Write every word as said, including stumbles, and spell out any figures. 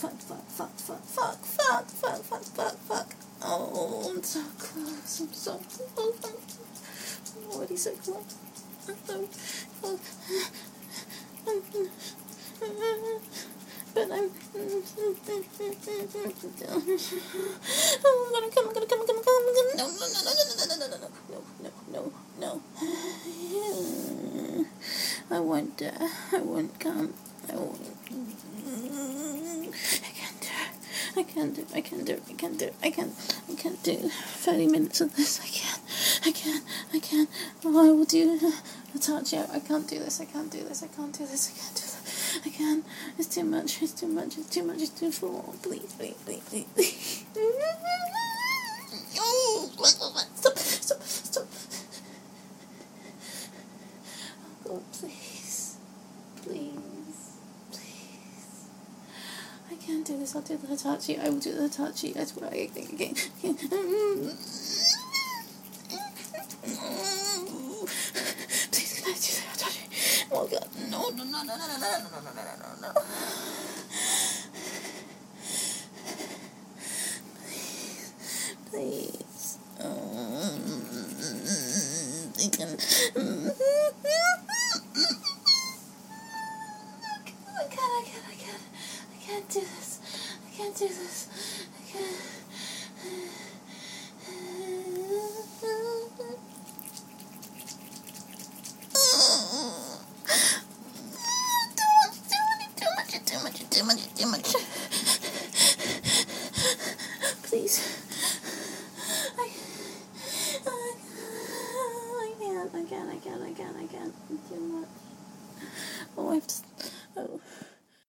fuck, fuck, fuck, fuck, fuck, fuck, fuck, fuck, fuck, fuck. Oh, I'm so close. I'm so close. I'm already so close. I'm so close. But I'm. Oh, I'm gonna come. I'm gonna come. I'm gonna come. No, no, no, no, no, no, no, no, no, no, no, no. I won't. Uh, I won't come. I won't. I can't do it. I can't do it. I can't do it. I can't do it. I can't. I can't do thirty minutes of this. I can't. I can't. I can't. Oh, I will do a touch out. I can't do this. I can't do this. I can't do this. I can't do this. I can't. It's too much. It's too much. It's too much. It's too full. Please, please, please, please, please. Stop. Stop. Stop. Oh, God, please. Please. I can't do this. I'll do the Hitachi. I will do the Hitachi. I swear. I can't. I can't. I can't. Please, can I do the Hitachi? Oh God! No! No! No! No! No! No! No! No! No! No! No! No! Please, please. Um, I can. I can't. I can't. I can't. I can't do this. I can't do this. I can't. Too much, too much, too much, too much. Please. I, I, I can't, I can't, I can't, I can't, I can't. Too much.